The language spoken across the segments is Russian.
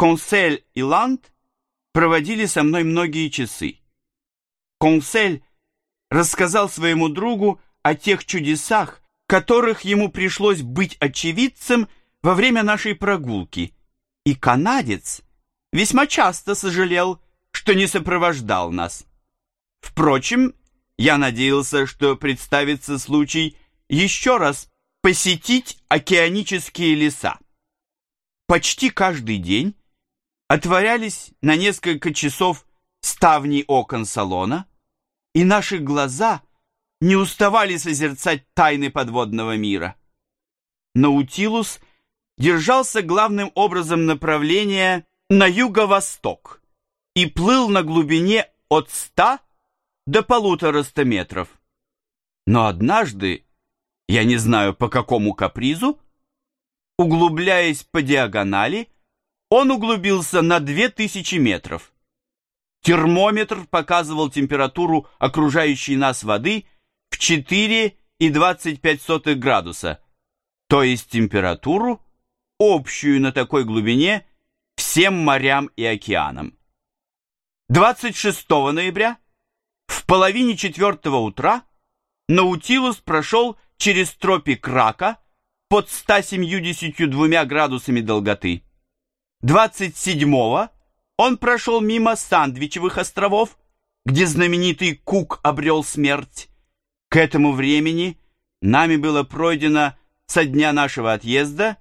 Консель и Ланд проводили со мной многие часы. Консель рассказал своему другу о тех чудесах, которых ему пришлось быть очевидцем во время нашей прогулки, и канадец весьма часто сожалел, что не сопровождал нас. Впрочем, я надеялся, что представится случай еще раз посетить океанические леса. Почти каждый день отворялись на несколько часов ставни окон салона, и наши глаза не уставали созерцать тайны подводного мира. Наутилус держался главным образом направления на юго-восток и плыл на глубине от 100 до 150 метров. Но однажды, я не знаю по какому капризу, углубляясь по диагонали, он углубился на 2000 метров. Термометр показывал температуру окружающей нас воды в 4,25 градуса, то есть температуру, общую на такой глубине всем морям и океанам. 26 ноября в половине 4 утра Наутилус прошел через тропик Рака под 172 градусами долготы. 27-го он прошел мимо Сандвичевых островов, где знаменитый Кук обрел смерть. К этому времени нами было пройдено со дня нашего отъезда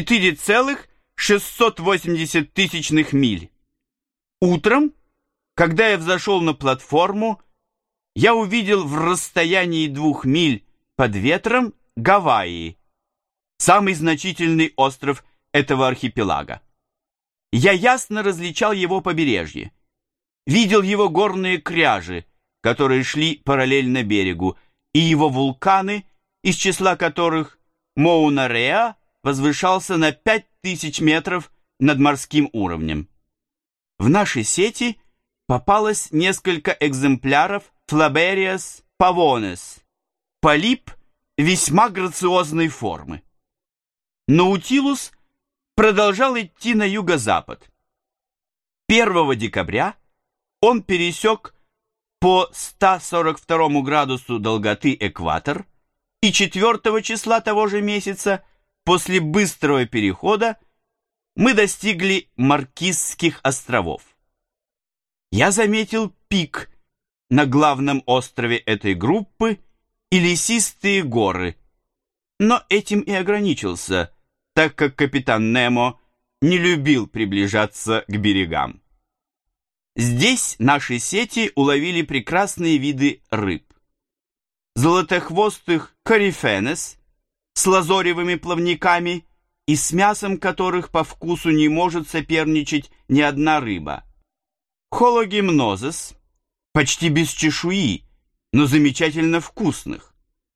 4,680 миль. Утром, когда я взошел на платформу, я увидел в расстоянии 2 миль под ветром Гавайи, самый значительный остров этого архипелага. Я ясно различал его побережье, видел его горные кряжи, которые шли параллельно берегу, и его вулканы, из числа которых Мауна-Реа возвышался на 5000 метров над морским уровнем. В наши сети попалось несколько экземпляров Флабериас павонес, полип весьма грациозной формы. Наутилус продолжал идти на юго-запад. 1 декабря он пересек по 142 градусу долготы экватор, и 4 числа того же месяца, после быстрого перехода, мы достигли Маркизских островов. Я заметил пик на главном острове этой группы и лесистые горы, но этим и ограничился, так как капитан Немо не любил приближаться к берегам. Здесь наши сети уловили прекрасные виды рыб. Золотохвостых корифенес с лазоревыми плавниками и с мясом которых по вкусу не может соперничать ни одна рыба. Хологимнозес, почти без чешуи, но замечательно вкусных.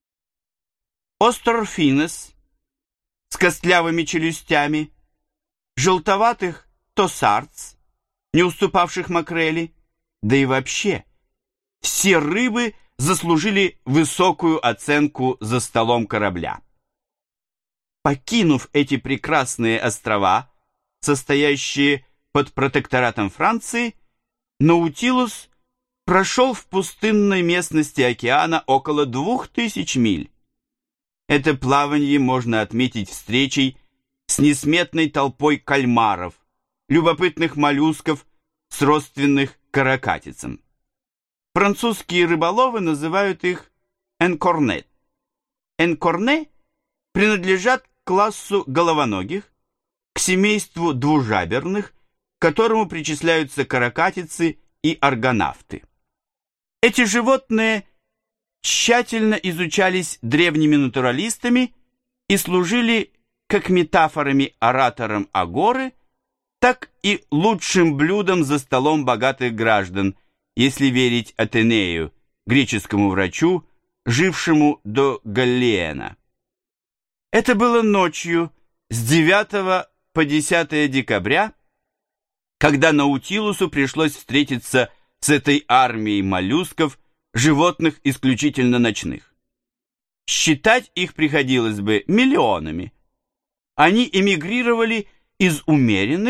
Осторфинес с костлявыми челюстями, желтоватых тосарц, не уступавших макрели, да и вообще все рыбы заслужили высокую оценку за столом корабля. Покинув эти прекрасные острова, состоящие под протекторатом Франции, Наутилус прошел в пустынной местности океана около 2000 миль. Это плавание можно отметить встречей с несметной толпой кальмаров, любопытных моллюсков, сродственных каракатицам. Французские рыболовы называют их энкорне. Энкорне принадлежат к классу головоногих, к семейству двужаберных, к которому причисляются каракатицы и аргонавты. Эти животные тщательно изучались древними натуралистами и служили как метафорами ораторам Агоры, так и лучшим блюдом за столом богатых граждан, если верить Атенею, греческому врачу, жившему до Галлиена. Это было ночью с 9 по 10 декабря, когда Наутилусу пришлось встретиться с этой армией моллюсков, животных исключительно ночных. Считать их приходилось бы миллионами. Они эмигрировали из умеренных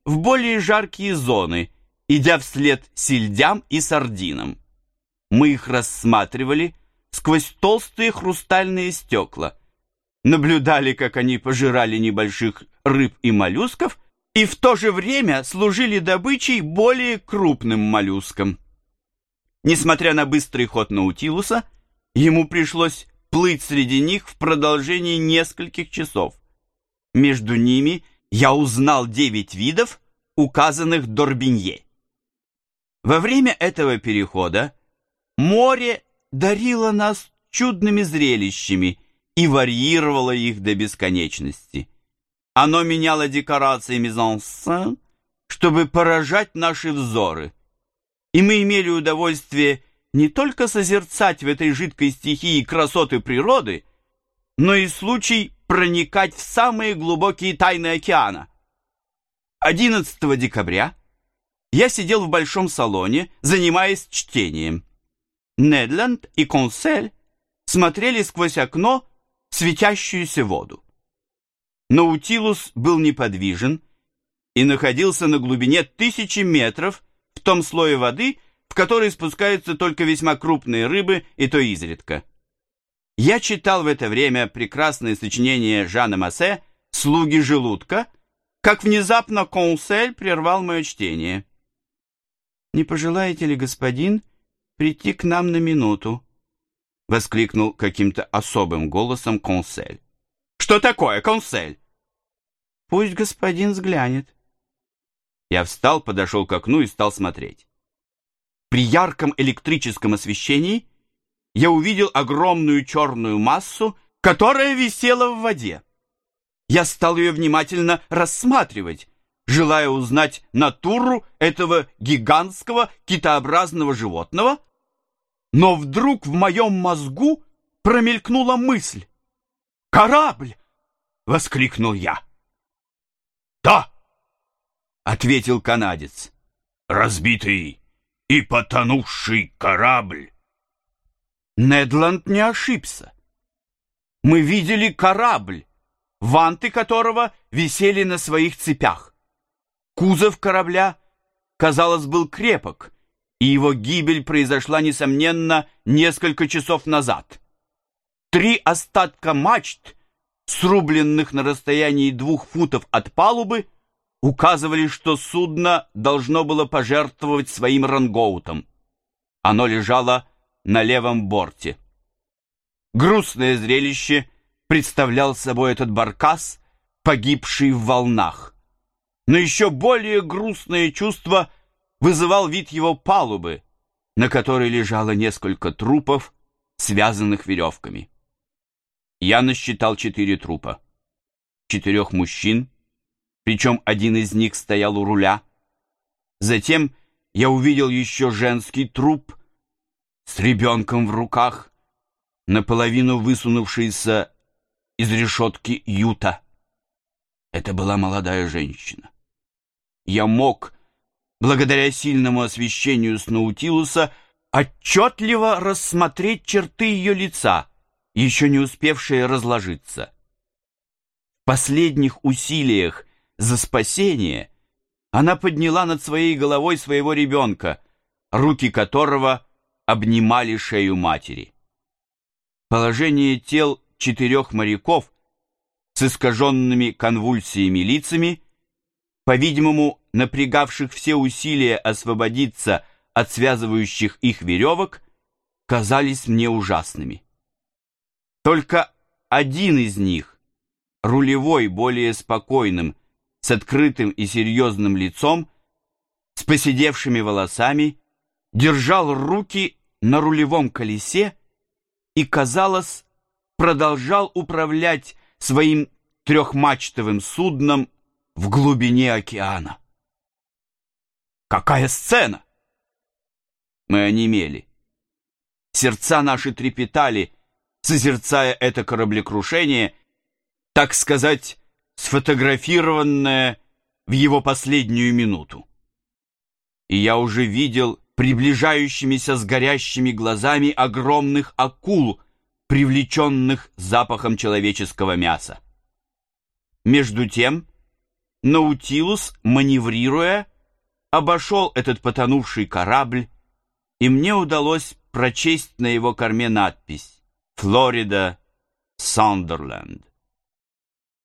в более жаркие зоны, идя вслед сельдям и сардинам. Мы их рассматривали сквозь толстые хрустальные стекла, наблюдали, как они пожирали небольших рыб и моллюсков, и в то же время служили добычей более крупным моллюскам. Несмотря на быстрый ход Наутилуса, ему пришлось плыть среди них в продолжении нескольких часов. Между ними я узнал 9 видов, указанных Д'Орбинье. Во время этого перехода море дарило нас чудными зрелищами и варьировало их до бесконечности. Оно меняло декорации мизансцен, чтобы поражать наши взоры. И мы имели удовольствие не только созерцать в этой жидкой стихии красоты природы, но и случай проникать в самые глубокие тайны океана. 11 декабря я сидел в большом салоне, занимаясь чтением. Нед Ленд и Консель смотрели сквозь окно в светящуюся воду. Наутилус был неподвижен и находился на глубине 1000 метров в том слое воды, в который спускаются только весьма крупные рыбы, и то изредка. Я читал в это время прекрасное сочинение Жана Массе «Слуги желудка», как внезапно Консель прервал мое чтение. «Не пожелаете ли, господин, прийти к нам на минуту?» — воскликнул каким-то особым голосом Консель. «Что такое, Консель?» «Пусть господин взглянет». Я встал, подошел к окну и стал смотреть. При ярком электрическом освещении я увидел огромную черную массу, которая висела в воде. Я стал ее внимательно рассматривать, желая узнать натуру этого гигантского китообразного животного, но вдруг в моем мозгу промелькнула мысль. «Корабль!» — воскликнул я. «Да!» — ответил канадец. «Разбитый и потонувший корабль». Нед Ленд не ошибся. Мы видели корабль, ванты которого висели на своих цепях. Кузов корабля, казалось, был крепок, и его гибель произошла, несомненно, несколько часов назад. 3 остатка мачт, срубленных на расстоянии 2 футов от палубы, указывали, что судно должно было пожертвовать своим рангоутом. Оно лежало на левом борте. Грустное зрелище представлял собой этот баркас, погибший в волнах. Но еще более грустное чувство вызывал вид его палубы, на которой лежало несколько трупов, связанных веревками. Я насчитал 4 трупа. 4 мужчин, причем один из них стоял у руля. Затем я увидел еще женский труп с ребенком в руках, наполовину высунувшийся из решетки юта. Это была молодая женщина. Я мог, благодаря сильному освещению с Наутилуса, отчетливо рассмотреть черты ее лица, еще не успевшие разложиться. В последних усилиях за спасение она подняла над своей головой своего ребенка, руки которого обнимали шею матери. Положение тел 4 моряков с искаженными конвульсиями лицами, по-видимому, напрягавших все усилия освободиться от связывающих их веревок, казались мне ужасными. Только один из них, рулевой, более спокойным, с открытым и серьезным лицом, с поседевшими волосами, держал руки на рулевом колесе и, казалось, продолжал управлять своим 3-мачтовым судном в глубине океана. Какая сцена! Мы онемели. Сердца наши трепетали, созерцая это кораблекрушение, так сказать, сфотографированное в его последнюю минуту. И я уже видел приближающимися с горящими глазами огромных акул, привлеченных запахом человеческого мяса. Между тем, Наутилус, маневрируя, обошел этот потонувший корабль, и мне удалось прочесть на его корме надпись «Флорида, Сандерленд».